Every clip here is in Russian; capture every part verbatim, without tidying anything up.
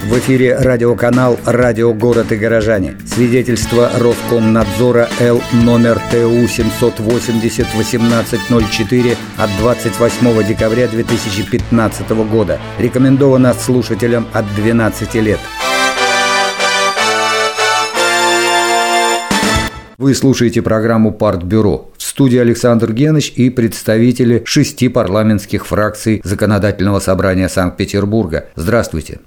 В эфире радиоканал «Радио Город и горожане». Свидетельство Роскомнадзора Л номер Т У семьсот восемьдесят восемнадцать ноль четыре от двадцать восьмого декабря две тысячи пятнадцатого года. Рекомендовано слушателям от двенадцати лет. Вы слушаете программу «Партбюро». В студии Александр Геныч и представители шести парламентских фракций Законодательного собрания Санкт-Петербурга. Здравствуйте.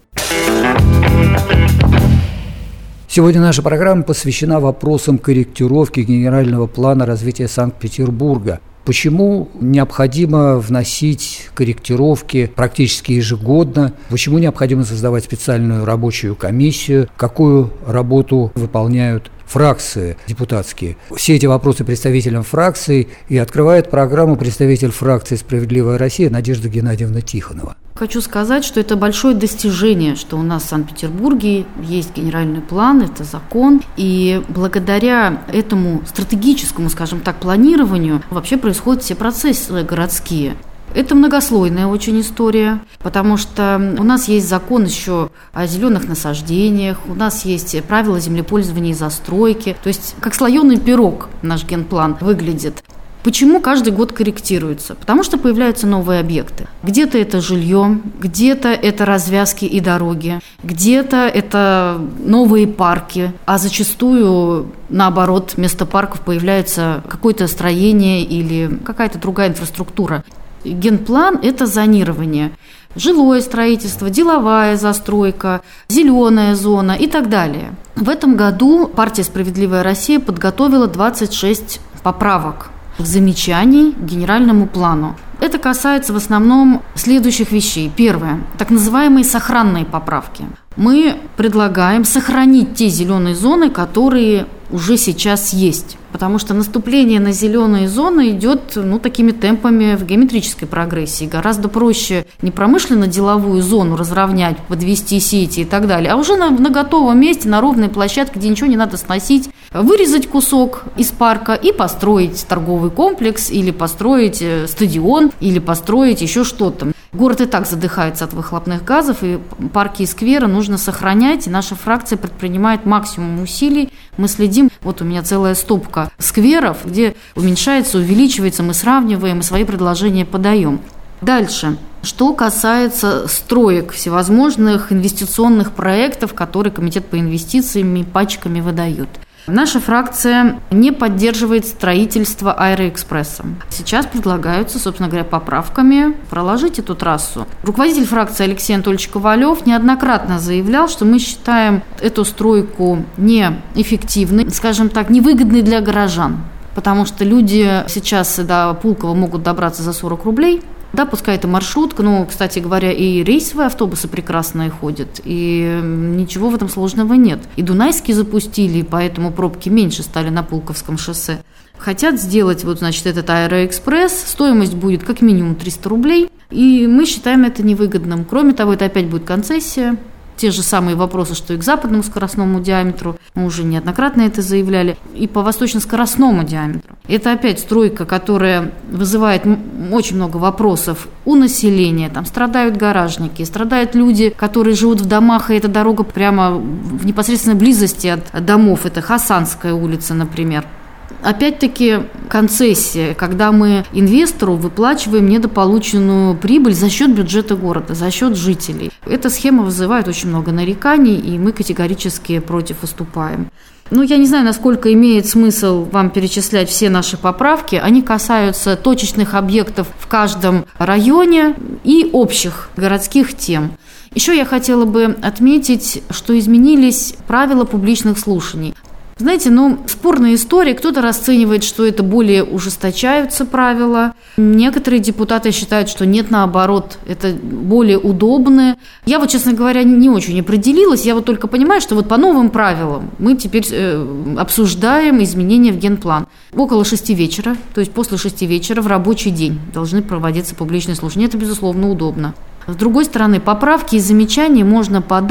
Сегодня наша программа посвящена вопросам корректировки генерального плана развития Санкт-Петербурга. Почему необходимо вносить корректировки практически ежегодно? Почему необходимо создавать специальную рабочую комиссию? Какую работу выполняют фракции депутатские? Все эти вопросы представителям фракций и открывает программу представитель фракции «Справедливая Россия» Надежда Геннадьевна Тихонова. Хочу сказать, что это большое достижение, что у нас в Санкт-Петербурге есть генеральный план, это закон, и благодаря этому стратегическому, скажем так, планированию вообще происходят все процессы городские. Это многослойная очень история, потому что у нас есть закон еще о зеленых насаждениях, у нас есть правила землепользования и застройки, то есть как слоеный пирог наш генплан выглядит. Почему каждый год корректируется? Потому что появляются новые объекты. Где-то это жилье, где-то это развязки и дороги, где-то это новые парки, а зачастую, наоборот, вместо парков появляется какое-то строение или какая-то другая инфраструктура. Генплан – это зонирование. Жилое строительство, деловая застройка, зеленая зона и так далее. В этом году партия «Справедливая Россия» подготовила двадцать шесть поправок, замечаний к генеральному плану. Это касается в основном следующих вещей. Первое – так называемые сохранные поправки. Мы предлагаем сохранить те зеленые зоны, которые уже сейчас есть. Потому что наступление на зеленые зоны идет ну, такими темпами в геометрической прогрессии. Гораздо проще не промышленно-деловую зону разровнять, подвести сети и так далее, а уже на, на готовом месте, на ровной площадке, где ничего не надо сносить, вырезать кусок из парка и построить торговый комплекс, или построить стадион, или построить еще что-то. Город и так задыхается от выхлопных газов, и парки и скверы нужно сохранять, и наша фракция предпринимает максимум усилий. Мы следим, вот у меня целая стопка скверов, где уменьшается, увеличивается, мы сравниваем и свои предложения подаем. Дальше. Что касается строек, всевозможных инвестиционных проектов, которые Комитет по инвестициям пачками выдает. Наша фракция не поддерживает строительство Аэроэкспресса. Сейчас предлагаются, собственно говоря, поправками проложить эту трассу. Руководитель фракции Алексей Анатольевич Ковалев неоднократно заявлял, что мы считаем эту стройку неэффективной, скажем так, невыгодной для горожан, потому что люди сейчас до Пулково могут добраться за сорок рублей. Да, пускай это маршрутка, но, кстати говоря, и рейсовые автобусы прекрасные ходят, и ничего в этом сложного нет. И Дунайский запустили, поэтому пробки меньше стали на Пулковском шоссе. Хотят сделать вот, значит, этот Аэроэкспресс, стоимость будет как минимум триста рублей, и мы считаем это невыгодным. Кроме того, это опять будет концессия. Те же самые вопросы, что и к западному скоростному диаметру, мы уже неоднократно это заявляли, и по восточно-скоростному диаметру. Это опять стройка, которая вызывает очень много вопросов у населения. Там страдают гаражники, страдают люди, которые живут в домах, и эта дорога прямо в непосредственной близости от домов. Это Хасанская улица, например. Опять-таки концессия, когда мы инвестору выплачиваем недополученную прибыль за счет бюджета города, за счет жителей. Эта схема вызывает очень много нареканий, и мы категорически против выступаем. Ну, я не знаю, насколько имеет смысл вам перечислять все наши поправки. Они касаются точечных объектов в каждом районе и общих городских тем. Еще я хотела бы отметить, что изменились правила публичных слушаний. Знаете, ну, спорная история. Кто-то расценивает, что это более ужесточаются правила. Некоторые депутаты считают, что нет, наоборот, это более удобно. Я вот, честно говоря, не очень определилась. Я вот только понимаю, что вот по новым правилам мы теперь э, обсуждаем изменения в генплан. Около шести вечера, то есть после шести вечера в рабочий день должны проводиться публичные слушания. Это, безусловно, удобно. С другой стороны, поправки и замечания можно подать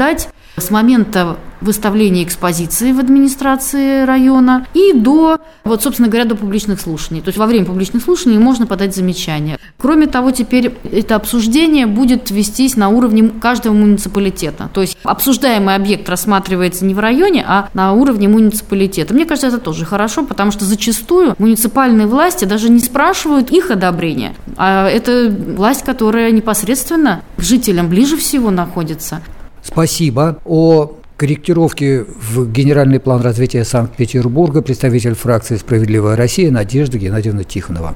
с момента выставления экспозиции в администрации района и до, вот, собственно говоря, до публичных слушаний. То есть во время публичных слушаний можно подать замечания. Кроме того, теперь это обсуждение будет вестись на уровне каждого муниципалитета. То есть обсуждаемый объект рассматривается не в районе, а на уровне муниципалитета. Мне кажется, это тоже хорошо, потому что зачастую муниципальные власти даже не спрашивают их одобрения, а это власть, которая непосредственно к жителям ближе всего находится. Спасибо. О корректировке в Генеральный план развития Санкт-Петербурга представитель фракции «Справедливая Россия» Надежда Геннадьевна Тихонова.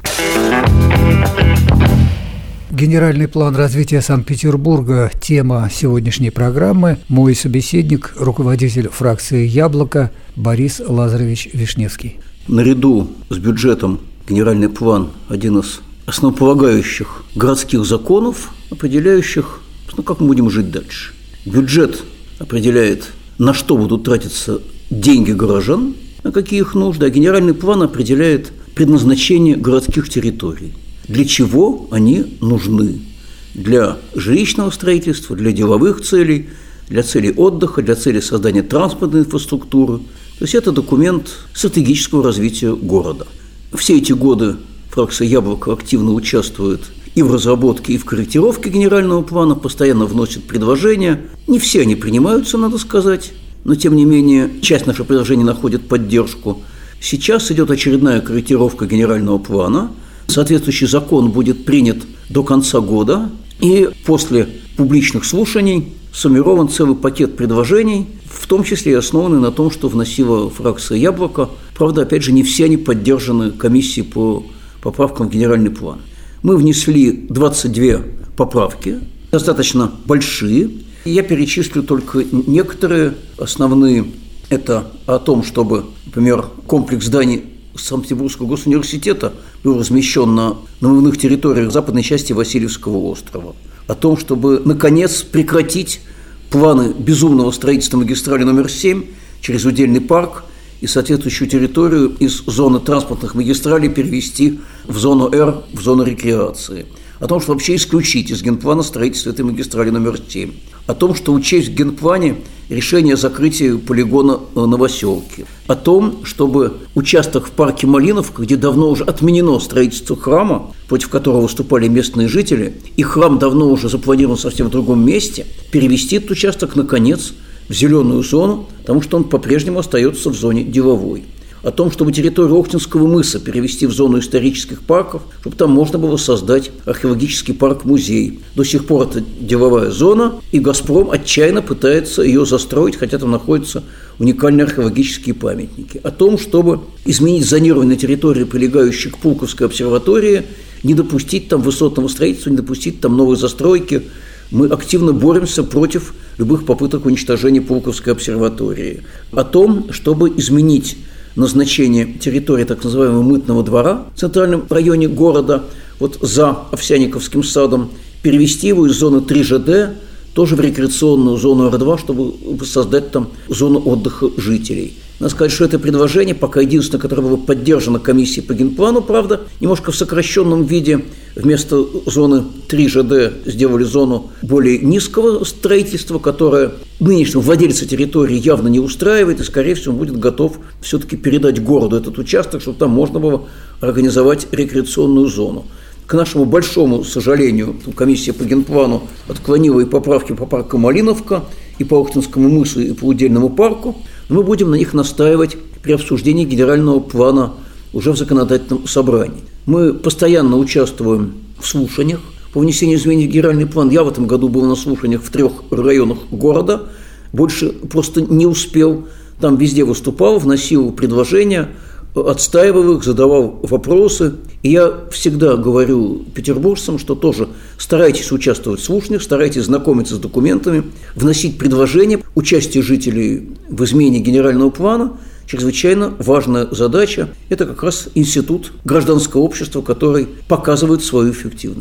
Генеральный план развития Санкт-Петербурга – тема сегодняшней программы. Мой собеседник – руководитель фракции «Яблоко» Борис Лазаревич Вишневский. Наряду с бюджетом генеральный план – один из основополагающих городских законов, определяющих, ну, как мы будем жить дальше. Бюджет определяет, на что будут тратиться деньги горожан, на какие их нужды, а генеральный план определяет предназначение городских территорий, для чего они нужны. Для жилищного строительства, для деловых целей, для целей отдыха, для целей создания транспортной инфраструктуры. То есть это документ стратегического развития города. Все эти годы фракция «Яблоко» активно участвует и в разработке, и в корректировке генерального плана, постоянно вносит предложения. Не все они принимаются, надо сказать, но, тем не менее, часть наших предложений находит поддержку. Сейчас идет очередная корректировка генерального плана. Соответствующий закон будет принят до конца года, и после публичных слушаний сформирован целый пакет предложений, в том числе и основанный на том, что вносила фракция «Яблоко». Правда, опять же, не все они поддержаны комиссией по поправкам в генеральный план. Мы внесли двадцать две поправки, достаточно большие. Я перечислю только некоторые основные. Это о том, чтобы, например, комплекс зданий Санкт-Петербургского госуниверситета был размещен на намывных территориях западной части Васильевского острова. О том, чтобы, наконец, прекратить планы безумного строительства магистрали номер семь через удельный парк и соответствующую территорию из зоны транспортных магистралей перевести в зону Р, в зону рекреации. О том, что вообще исключить из генплана строительство этой магистрали номер семь. О том, что учесть в генплане решение о закрытии полигона Новоселки. О том, чтобы участок в парке Малиновка, где давно уже отменено строительство храма, против которого выступали местные жители, и храм давно уже запланирован совсем в другом месте, перевести этот участок, наконец, в зеленую зону, потому что он по-прежнему остается в зоне деловой. О том, чтобы территорию Охтинского мыса перевести в зону исторических парков, чтобы там можно было создать археологический парк-музей. До сих пор это деловая зона, и «Газпром» отчаянно пытается ее застроить, хотя там находятся уникальные археологические памятники. О том, чтобы изменить зонирование на территории, прилегающей к Пулковской обсерватории, не допустить там высотного строительства, не допустить там новой застройки. Мы активно боремся против любых попыток уничтожения Пулковской обсерватории. О том, чтобы изменить назначение территории так называемого Мытного двора в центральном районе города, вот за Овсянниковским садом, перевести его из зоны три жэ дэ тоже в рекреационную зону эр два, чтобы создать там зону отдыха жителей. Надо сказать, что это предложение, пока единственное, которое было поддержано комиссией по генплану, правда, немножко в сокращенном виде, вместо зоны три жэ дэ сделали зону более низкого строительства, которое нынешнего владельца территории явно не устраивает, и, скорее всего, он будет готов все-таки передать городу этот участок, чтобы там можно было организовать рекреационную зону. К нашему большому сожалению, комиссия по генплану отклонила и поправки по парку Малиновка, и по Охтинскому мысу, и по удельному парку. Но мы будем на них настаивать при обсуждении генерального плана уже в законодательном собрании. Мы постоянно участвуем в слушаниях по внесению изменений в генеральный план. Я в этом году был на слушаниях в трех районах города, больше просто не успел. Там везде выступал, вносил предложения, отстаивал их, задавал вопросы. И я всегда говорю петербуржцам, что тоже старайтесь участвовать в слушаниях, старайтесь знакомиться с документами, вносить предложения. Участие жителей в изменении генерального плана – чрезвычайно важная задача. Это как раз институт гражданского общества, который показывает свою эффективность.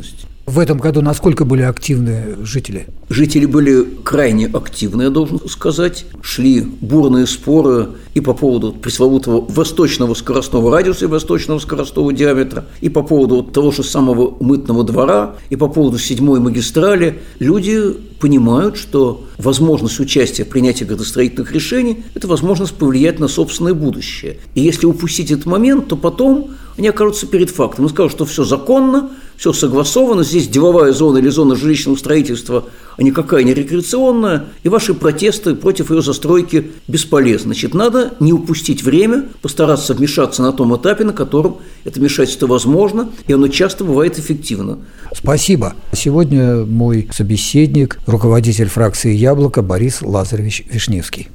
В этом году насколько были активны жители? Жители были крайне активны, я должен сказать. Шли бурные споры и по поводу пресловутого восточного скоростного радиуса и восточного скоростного диаметра, и по поводу того же самого мытного двора, и по поводу седьмой магистрали. Люди понимают, что возможность участия в принятии градостроительных решений – это возможность повлиять на собственное будущее. И если упустить этот момент, то потом они окажутся перед фактом и скажут, что все законно, все согласовано, здесь деловая зона или зона жилищного строительства, а никакая не рекреационная, и ваши протесты против ее застройки бесполезны. Значит, надо не упустить время, постараться вмешаться на том этапе, на котором это вмешательство возможно, и оно часто бывает эффективно. Спасибо. Сегодня мой собеседник, руководитель фракции «Яблоко» Борис Лазаревич Вишневский.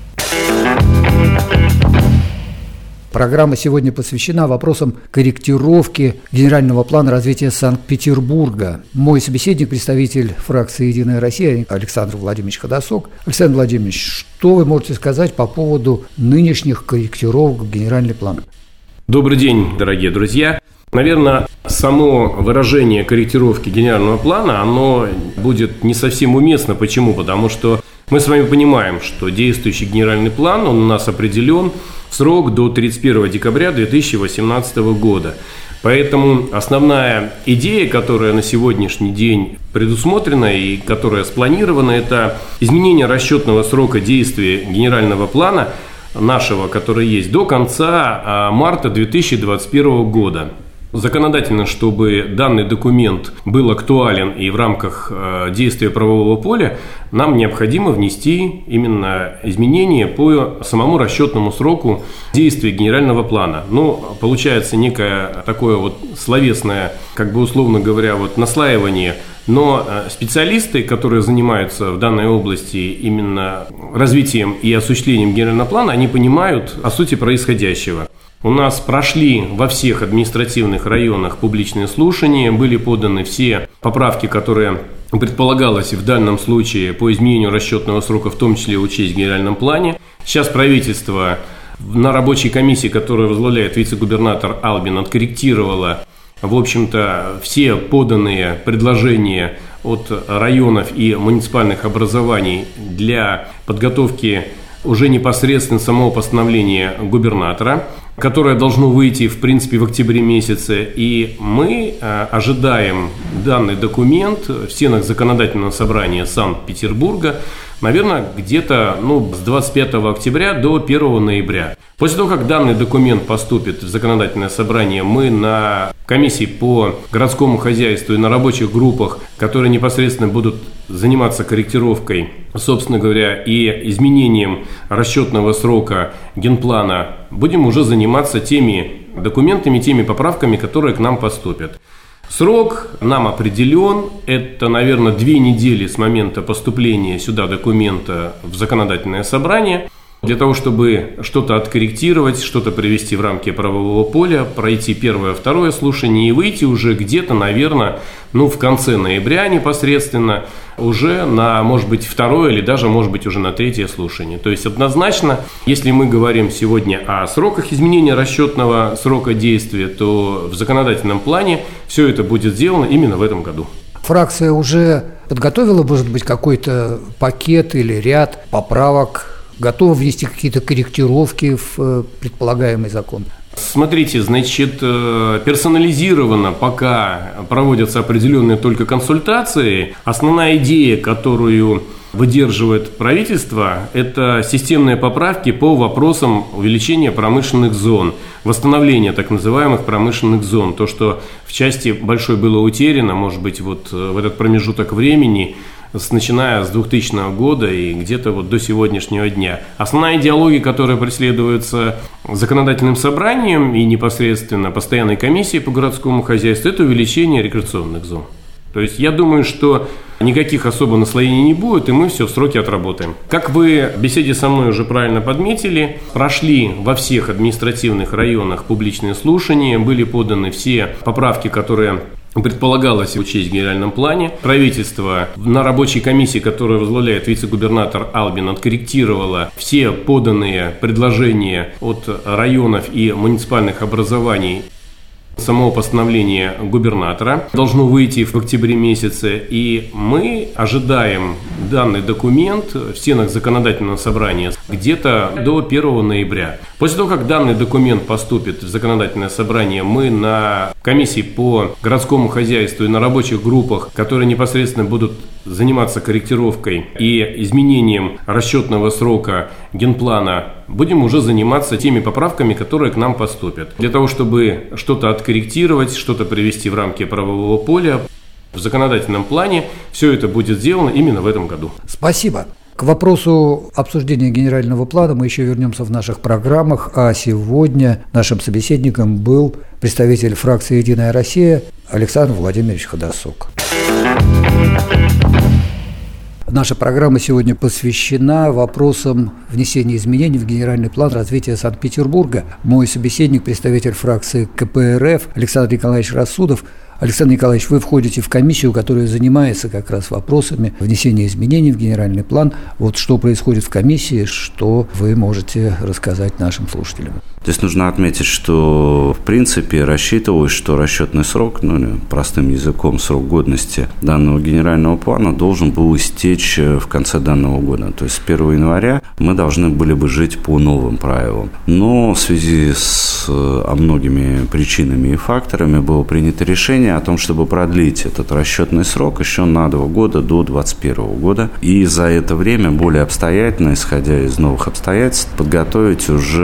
Программа сегодня посвящена вопросам корректировки генерального плана развития Санкт-Петербурга. Мой собеседник, представитель фракции «Единая Россия» Александр Владимирович Ходосок. Александр Владимирович, что вы можете сказать по поводу нынешних корректировок в генеральный план? Добрый день, дорогие друзья. Наверное, само выражение корректировки генерального плана, оно будет не совсем уместно. Почему? Потому что мы с вами понимаем, что действующий генеральный план, он у нас определен в срок до тридцать первого декабря две тысячи восемнадцатого года. Поэтому основная идея, которая на сегодняшний день предусмотрена и которая спланирована, это изменение расчетного срока действия генерального плана нашего, который есть, до конца марта две тысячи двадцать первого года. Законодательно, чтобы данный документ был актуален и в рамках действия правового поля, нам необходимо внести именно изменения по самому расчетному сроку действия генерального плана. Ну, получается некое такое вот словесное, как бы условно говоря, вот наслаивание. Но специалисты, которые занимаются в данной области именно развитием и осуществлением генерального плана, они понимают о сути происходящего. У нас прошли во всех административных районах публичные слушания, были поданы все поправки, которые предполагалось в данном случае по изменению расчетного срока, в том числе учесть в генеральном плане. Сейчас правительство на рабочей комиссии, которую возглавляет вице-губернатор Албин, откорректировало, в общем-то, все поданные предложения от районов и муниципальных образований для подготовки уже непосредственно самого постановления губернатора, которое должно выйти, в принципе, в октябре месяце. И мы э, ожидаем данный документ в стенах законодательного собрания Санкт-Петербурга, наверное, где-то ну, с двадцать пятого октября до первого ноября. После того, как данный документ поступит в законодательное собрание, мы на комиссии по городскому хозяйству и на рабочих группах, которые непосредственно будут заниматься корректировкой, собственно говоря, и изменением расчетного срока генплана, будем уже заниматься теми документами, теми поправками, которые к нам поступят. Срок нам определен, это, наверное, две недели с момента поступления сюда документа в законодательное собрание. Для того, чтобы что-то откорректировать, что-то привести в рамки правового поля, пройти первое, второе слушание и выйти уже где-то, наверное, ну, в конце ноября непосредственно, уже на, может быть, второе или даже, может быть, уже на третье слушание. То есть, однозначно, если мы говорим сегодня о сроках изменения расчетного срока действия, то в законодательном плане все это будет сделано именно в этом году. Фракция уже подготовила, может быть, какой-то пакет или ряд поправок, готова внести какие-то корректировки в предполагаемый закон? Смотрите, значит, персонализированно пока проводятся определенные только консультации. Основная идея, которую выдерживает правительство, это системные поправки по вопросам увеличения промышленных зон, восстановления так называемых промышленных зон. То, что в части большой было утеряно, может быть, вот в этот промежуток времени, с, начиная с двухтысячного года и где-то вот до сегодняшнего дня. Основная идеология, которая преследуется законодательным собранием и непосредственно постоянной комиссией по городскому хозяйству, это увеличение рекреационных зон. То есть я думаю, что никаких особо наслоений не будет, и мы все в сроки отработаем. Как вы в беседе со мной уже правильно подметили, прошли во всех административных районах публичные слушания, были поданы все поправки, которые предполагалось учесть в генеральном плане. Правительство на рабочей комиссии, которую возглавляет вице-губернатор Албин, откорректировало все поданные предложения от районов и муниципальных образований. Само постановление губернатора должно выйти в октябре месяце, и мы ожидаем данный документ в стенах законодательного собрания где-то до первого ноября. После того, как данный документ поступит в законодательное собрание, мы на комиссии по городскому хозяйству и на рабочих группах, которые непосредственно будут заниматься корректировкой и изменением расчетного срока генплана, будем уже заниматься теми поправками, которые к нам поступят. Для того, чтобы что-то откорректировать, что-то привести в рамки правового поля, в законодательном плане все это будет сделано именно в этом году. Спасибо. К вопросу обсуждения генерального плана мы еще вернемся в наших программах, а сегодня нашим собеседником был представитель фракции «Единая Россия» Александр Владимирович Ходосок. Наша программа сегодня посвящена вопросам внесения изменений в Генеральный план развития Санкт-Петербурга. Мой собеседник, представитель фракции ка пэ эр эф Александр Николаевич Рассудов. Александр Николаевич, вы входите в комиссию, которая занимается как раз вопросами внесения изменений в Генеральный план. Вот что происходит в комиссии, что вы можете рассказать нашим слушателям? Здесь нужно отметить, что в принципе рассчитывалось, что расчетный срок, ну, простым языком, срок годности данного генерального плана должен был истечь в конце данного года. То есть с первого января мы должны были бы жить по новым правилам. Но в связи с а, многими причинами и факторами было принято решение о том, чтобы продлить этот расчетный срок еще на два года до двадцать первого года. И за это время более обстоятельно, исходя из новых обстоятельств, подготовить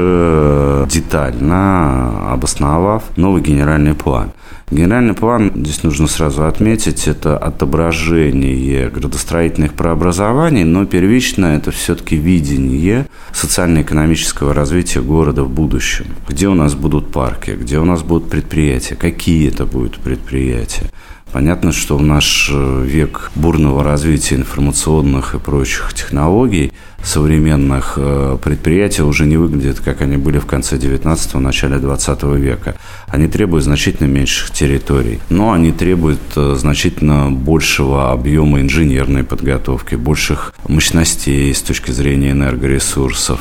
уже детально, обосновав новый генеральный план. Генеральный план, здесь нужно сразу отметить, это отображение градостроительных преобразований, но первично это все-таки видение социально-экономического развития города в будущем. Где у нас будут парки, где у нас будут предприятия, какие это будут предприятия. Понятно, что в наш век бурного развития информационных и прочих технологий современных предприятия уже не выглядят, как они были в конце девятнадцатого, начале двадцатого века. Они требуют значительно меньших территорий, но они требуют значительно большего объема инженерной подготовки, больших мощностей с точки зрения энергоресурсов.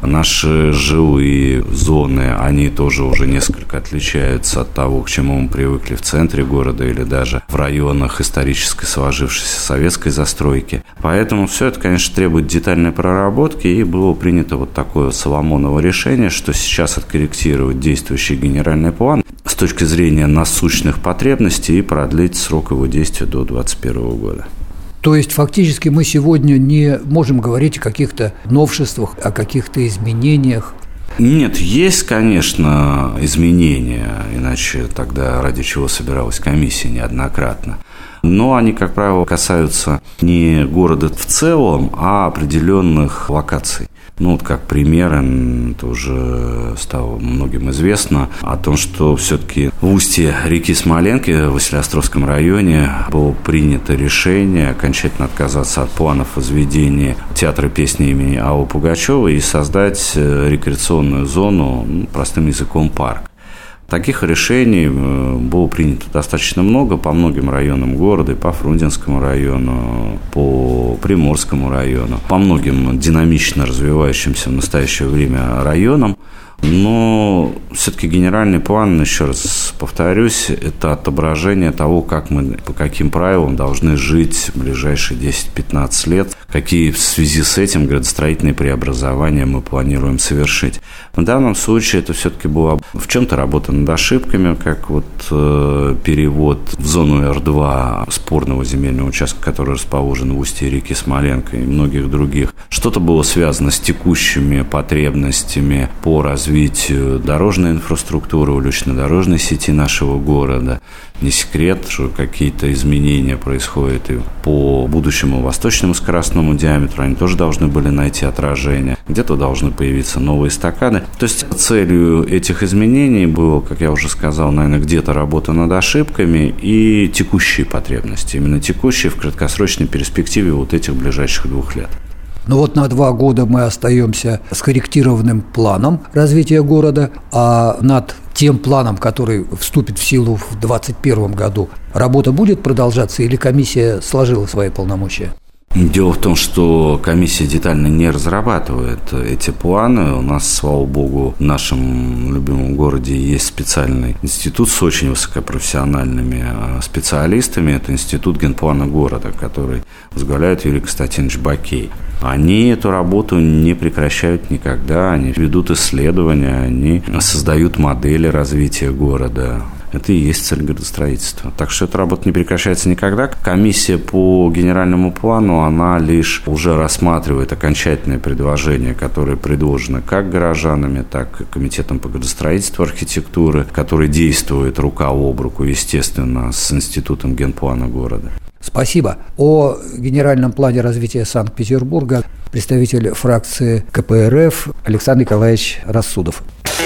Наши жилые зоны, они тоже уже несколько отличаются от того, к чему мы привыкли в центре города или даже в районах исторической сложившейся советской застройки. Поэтому все это, конечно, требует детальной проработки, и было принято вот такое Соломоново решение, что сейчас откорректировать действующий генеральный план с точки зрения насущных потребностей и продлить срок его действия до двадцать первого года. То есть фактически мы сегодня не можем говорить о каких-то новшествах, о каких-то изменениях? Нет, есть, конечно, изменения, иначе тогда ради чего собиралась комиссия неоднократно. Но они, как правило, касаются не города в целом, а определенных локаций. Ну, вот как пример, это уже стало многим известно, о том, что все-таки в устье реки Смоленки в Василеостровском районе было принято решение окончательно отказаться от планов возведения театра песни имени А О Пугачева и создать рекреационную зону, ну, простым языком, парк. Таких решений было принято достаточно много по многим районам города, по Фрунзенскому району, по Приморскому району, по многим динамично развивающимся в настоящее время районам. Но все-таки генеральный план, еще раз повторюсь, это отображение того, как мы, по каким правилам должны жить в ближайшие десять-пятнадцать лет, какие в связи с этим градостроительные преобразования мы планируем совершить. В данном случае это все-таки была в чем-то работа над ошибками, как вот э, перевод в зону Р два спорного земельного участка, который расположен в устье реки Смоленка и многих других. Что-то было связано с текущими потребностями по развитию развитию дорожной инфраструктуры, улично-дорожной сети нашего города. Не секрет, что какие-то изменения происходят и по будущему восточному скоростному диаметру, они тоже должны были найти отражение. Где-то должны появиться новые эстакады. То есть целью этих изменений было, как я уже сказал, наверное, где-то работа над ошибками и текущие потребности. Именно текущие в краткосрочной перспективе вот этих ближайших двух лет. Ну вот на два года мы остаемся с корректированным планом развития города, а над тем планом, который вступит в силу в двадцать первом году, работа будет продолжаться или комиссия сложила свои полномочия? Дело в том, что комиссия детально не разрабатывает эти планы. У нас, слава богу, в нашем любимом городе есть специальный институт с очень высокопрофессиональными специалистами. Это институт генплана города, который возглавляет Юрий Константинович Бакей. Они эту работу не прекращают никогда. Они ведут исследования, они создают модели развития города. Это и есть цель градостроительства. Так что эта работа не прекращается никогда. Комиссия по генеральному плану, она лишь уже рассматривает окончательные предложения, которые предложены как горожанами, так и Комитетом по градостроительству, архитектуры, который действует рука об руку, естественно, с Институтом генплана города. Спасибо. О генеральном плане развития Санкт-Петербурга представитель фракции ка пэ эр эф Александр Николаевич Рассудов.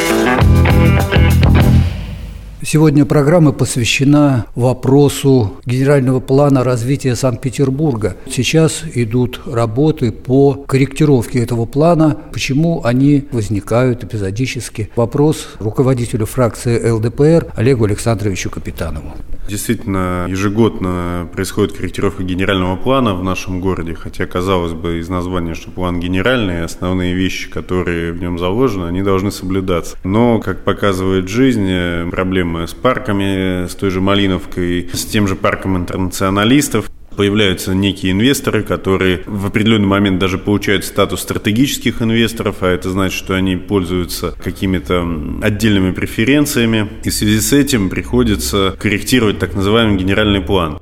Сегодня программа посвящена вопросу генерального плана развития Санкт-Петербурга. Сейчас идут работы по корректировке этого плана. Почему они возникают эпизодически? Вопрос руководителю фракции эл дэ пэ эр Олегу Александровичу Капитанову. Действительно, ежегодно происходит корректировка генерального плана в нашем городе, хотя, казалось бы, из названия, что план генеральный, основные вещи, которые в нем заложены, они должны соблюдаться. Но, как показывает жизнь, проблемы с парками, с той же Малиновкой, с тем же парком интернационалистов. Появляются некие инвесторы, которые в определенный момент даже получают статус стратегических инвесторов, а это значит, что они пользуются какими-то отдельными преференциями. И в связи с этим приходится корректировать так называемый генеральный план.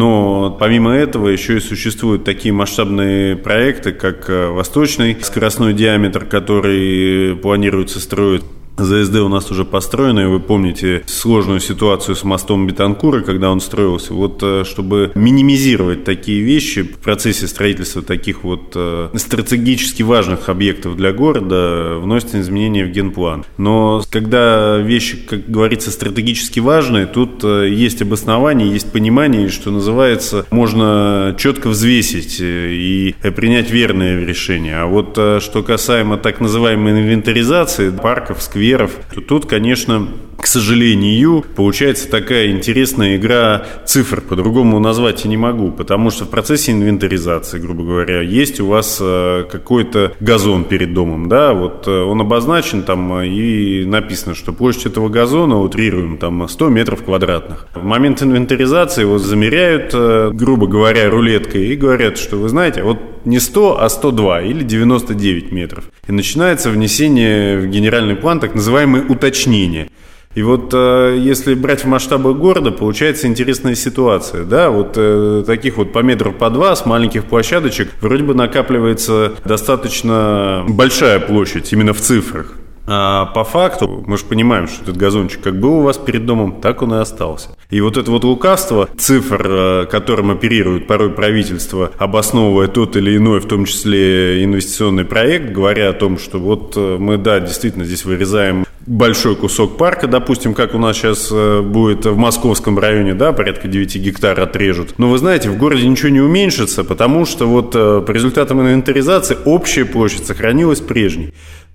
Но помимо этого еще и существуют такие масштабные проекты, как Восточный скоростной диаметр, который планируется строить. зэ эс дэ у нас уже построено, и вы помните сложную ситуацию с мостом Бетанкура, когда он строился. Вот чтобы минимизировать такие вещи в процессе строительства таких вот стратегически важных объектов для города, вносятся изменения в генплан. Но когда вещи, как говорится, стратегически важные, тут есть обоснование, есть понимание, что называется, можно четко взвесить и принять верное решение. А вот что касаемо так называемой инвентаризации парков, скверов, то тут, конечно, к сожалению, получается такая интересная игра цифр, по-другому назвать я не могу, потому что в процессе инвентаризации, грубо говоря, есть у вас какой-то газон перед домом, да, вот он обозначен там и написано, что площадь этого газона, утрируем, там сто метров квадратных. В момент инвентаризации его замеряют, грубо говоря, рулеткой и говорят, что вы знаете, вот не сто, а сто два или девяносто девять метров. И начинается внесение в генеральный план так называемые уточнения. И вот если брать в масштабах города, получается интересная ситуация. Да, вот таких вот по метру по два с маленьких площадочек вроде бы накапливается достаточно большая площадь именно в цифрах. А по факту, мы же понимаем, что этот газончик как был у вас перед домом, так он и остался. И вот это вот лукавство цифр, которым оперирует порой правительство, обосновывая тот или иной, в том числе инвестиционный проект, говоря о том, что вот мы, да, действительно здесь вырезаем большой кусок парка, допустим, как у нас сейчас будет в московском районе, да, порядка девять гектар отрежут. Но вы знаете, в городе ничего не уменьшится, потому что вот по результатам инвентаризации общая площадь сохранилась прежней.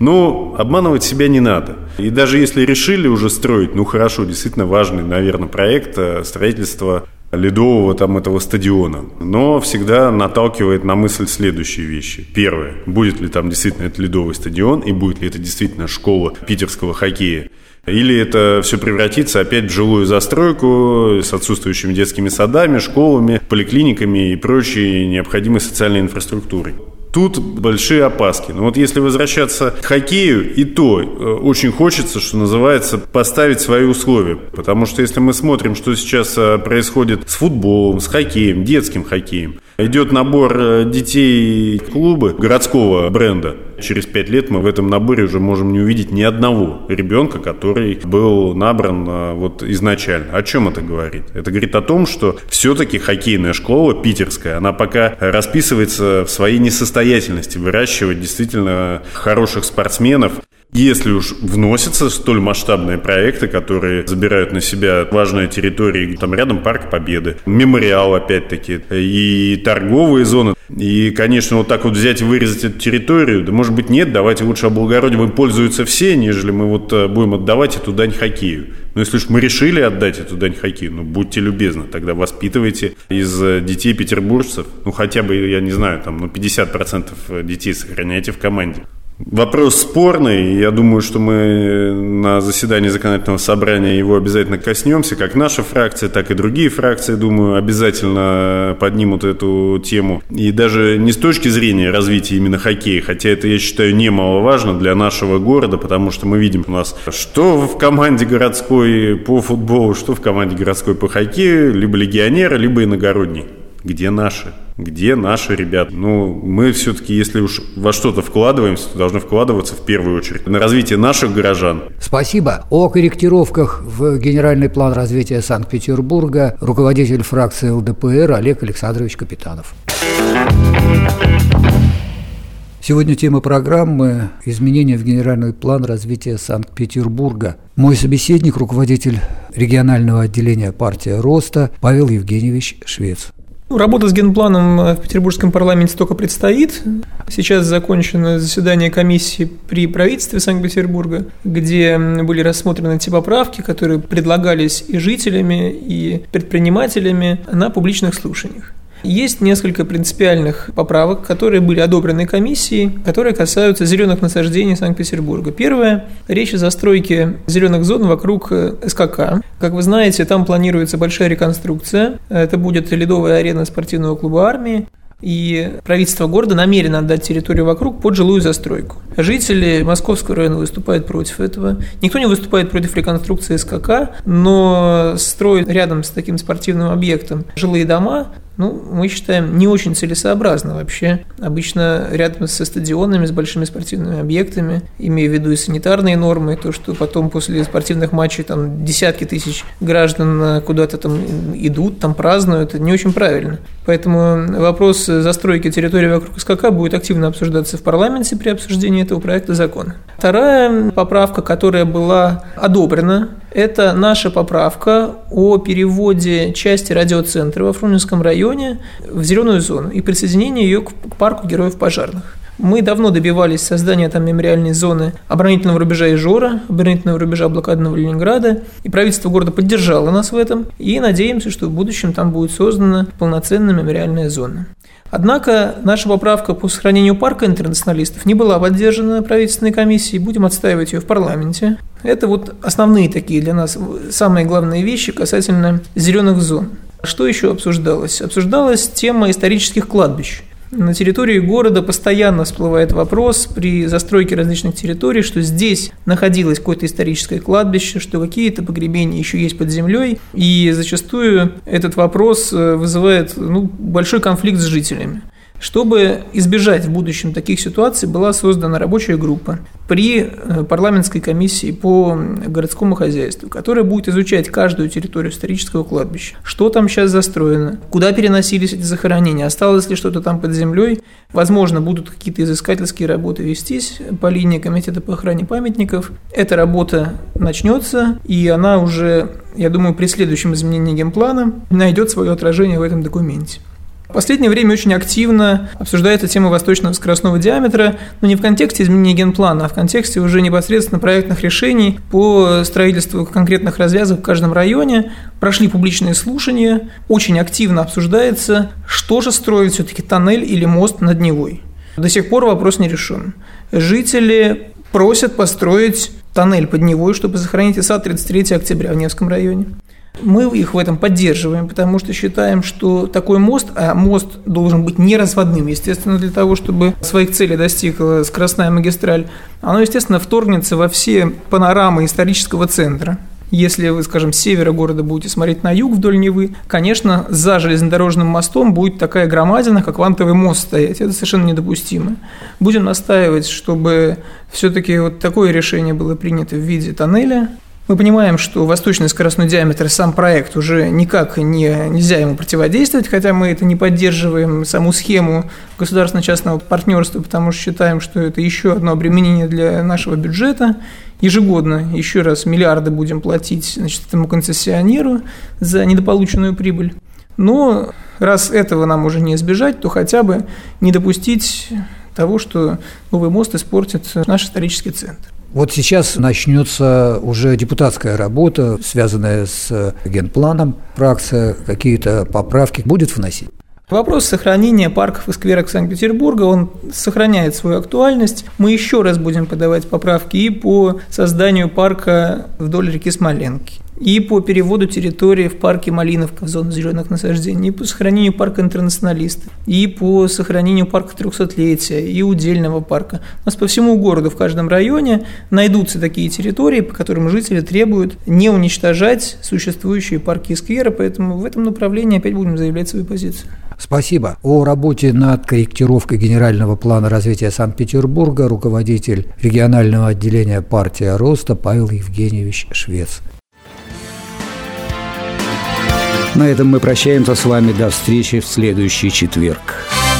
Но обманывать себя не надо. И даже если решили уже строить, ну хорошо, действительно важный, наверное, проект строительства ледового там этого стадиона, но всегда наталкивает на мысль следующие вещи. Первое, будет ли там действительно этот ледовый стадион и будет ли это действительно школа питерского хоккея. Или это все превратится опять в жилую застройку с отсутствующими детскими садами, школами, поликлиниками и прочей необходимой социальной инфраструктурой. Тут большие опаски. Но вот если возвращаться к хоккею, и то очень хочется, что называется, поставить свои условия. Потому что если мы смотрим, что сейчас происходит с футболом, с хоккеем, детским хоккеем, идет набор детей в клубы городского бренда. Через пять лет мы в этом наборе уже можем не увидеть ни одного ребенка, который был набран вот изначально. О чем это говорит? Это говорит о том, что все-таки хоккейная школа питерская, она пока расписывается в своей несостоятельности выращивать действительно хороших спортсменов. Если уж вносятся столь масштабные проекты, которые забирают на себя важные территории, там рядом Парк Победы, мемориал опять-таки, и торговые зоны, и, конечно, вот так вот взять и вырезать эту территорию, да, может быть, нет, давайте лучше облагородим, им пользуются все, нежели мы вот будем отдавать эту дань хоккею. Но если уж мы решили отдать эту дань хоккею, ну, будьте любезны, тогда воспитывайте из детей петербуржцев, ну, хотя бы, я не знаю, там, ну, пятьдесят процентов детей сохраняйте в команде. Вопрос спорный, я думаю, что мы на заседании законодательного собрания его обязательно коснемся, как наша фракция, так и другие фракции, думаю, обязательно поднимут эту тему. И даже не с точки зрения развития именно хоккея, хотя это, я считаю, немаловажно для нашего города, потому что мы видим у нас, что в команде городской по футболу, что в команде городской по хоккею, либо легионеры, либо иногородние. Где наши? Где наши ребята? Ну, мы все-таки, если уж во что-то вкладываемся, то должны вкладываться в первую очередь на развитие наших горожан. Спасибо. О корректировках в генеральный план развития Санкт-Петербурга руководитель фракции эл дэ пэ эр Олег Александрович Капитанов. Сегодня тема программы «Изменения в генеральный план развития Санкт-Петербурга». Мой собеседник – руководитель регионального отделения партии Роста Павел Евгеньевич Швец. Работа с генпланом в Петербургском парламенте только предстоит. Сейчас закончено заседание комиссии при правительстве Санкт-Петербурга, где были рассмотрены те поправки, которые предлагались и жителями, и предпринимателями на публичных слушаниях. Есть несколько принципиальных поправок, которые были одобрены комиссией, которые касаются зеленых насаждений Санкт-Петербурга. Первое – речь о застройке зеленых зон вокруг эс ка ка. Как вы знаете, там планируется большая реконструкция. Это будет ледовая арена спортивного клуба «Армии». И правительство города намерено отдать территорию вокруг под жилую застройку. Жители Московского района выступают против этого. Никто не выступает против реконструкции эс ка ка, но строить рядом с таким спортивным объектом жилые дома, ну, мы считаем, не очень целесообразно вообще. Обычно рядом со стадионами, с большими спортивными объектами, имея в виду и санитарные нормы, то, что потом после спортивных матчей там десятки тысяч граждан куда-то там идут, там празднуют, это не очень правильно. Поэтому вопрос застройки территории вокруг эс ка ка будет активно обсуждаться в парламенте при обсуждении этого проекта закона. Вторая поправка, которая была одобрена, это наша поправка о переводе части радиоцентра во Фрунзенском районе в зеленую зону и присоединении ее к парку героев пожарных. Мы давно добивались создания там мемориальной зоны оборонительного рубежа Ижора, оборонительного рубежа блокадного Ленинграда, и правительство города поддержало нас в этом, и надеемся, что в будущем там будет создана полноценная мемориальная зона. Однако наша поправка по сохранению парка интернационалистов не была поддержана правительственной комиссией, будем отстаивать ее в парламенте. Это вот основные такие для нас самые главные вещи касательно зеленых зон. Что еще обсуждалось? Обсуждалась тема исторических кладбищ. На территории города постоянно всплывает вопрос при застройке различных территорий, что здесь находилось какое-то историческое кладбище, что какие-то погребения еще есть под землей, и зачастую этот вопрос вызывает ну, большой конфликт с жителями. Чтобы избежать в будущем таких ситуаций, была создана рабочая группа при парламентской комиссии по городскому хозяйству, которая будет изучать каждую территорию исторического кладбища. Что там сейчас застроено, куда переносились эти захоронения, осталось ли что-то там под землей. Возможно, будут какие-то изыскательские работы вестись по линии комитета по охране памятников. Эта работа начнется, и она уже, я думаю, при следующем изменении генплана найдет свое отражение в этом документе. В последнее время очень активно обсуждается тема восточного скоростного диаметра, но не в контексте изменения генплана, а в контексте уже непосредственно проектных решений по строительству конкретных развязок в каждом районе. Прошли публичные слушания, очень активно обсуждается, что же строить все-таки, тоннель или мост над Невой. До сих пор вопрос не решен. Жители просят построить тоннель под Невой, чтобы сохранить ИСА тридцать третьего октября в Невском районе. Мы их в этом поддерживаем, потому что считаем, что такой мост, а мост должен быть неразводным, естественно, для того, чтобы своих целей достигла скоростная магистраль, оно, естественно, вторгнется во все панорамы исторического центра. Если вы, скажем, с севера города будете смотреть на юг вдоль Невы, конечно, за железнодорожным мостом будет такая громадина, как вантовый мост стоять. Это совершенно недопустимо. Будем настаивать, чтобы все-таки вот такое решение было принято в виде тоннеля. Мы понимаем, что восточный скоростной диаметр, сам проект, уже никак не, нельзя ему противодействовать, хотя мы это не поддерживаем, саму схему государственно-частного партнерства, потому что считаем, что это еще одно обременение для нашего бюджета. Ежегодно еще раз миллиарды будем платить, значит, этому концессионеру за недополученную прибыль. Но раз этого нам уже не избежать, то хотя бы не допустить того, что новый мост испортит наш исторический центр. Вот сейчас начнется уже депутатская работа, связанная с генпланом. Фракция какие-то поправки будет вносить? Вопрос сохранения парков и скверов Санкт-Петербурга, он сохраняет свою актуальность. Мы еще раз будем подавать поправки и по созданию парка вдоль реки Смоленки, и по переводу территории в парке Малиновка в зону зеленых насаждений, и по сохранению парка Интернационалистов, и по сохранению парка трехсотлетия, и удельного парка. У нас по всему городу, в каждом районе найдутся такие территории, по которым жители требуют не уничтожать существующие парки и скверы, поэтому в этом направлении опять будем заявлять свою позицию. Спасибо. О работе над корректировкой генерального плана развития Санкт-Петербурга руководитель регионального отделения «Партия роста» Павел Евгеньевич Швец. На этом мы прощаемся с вами до встречи в следующий четверг.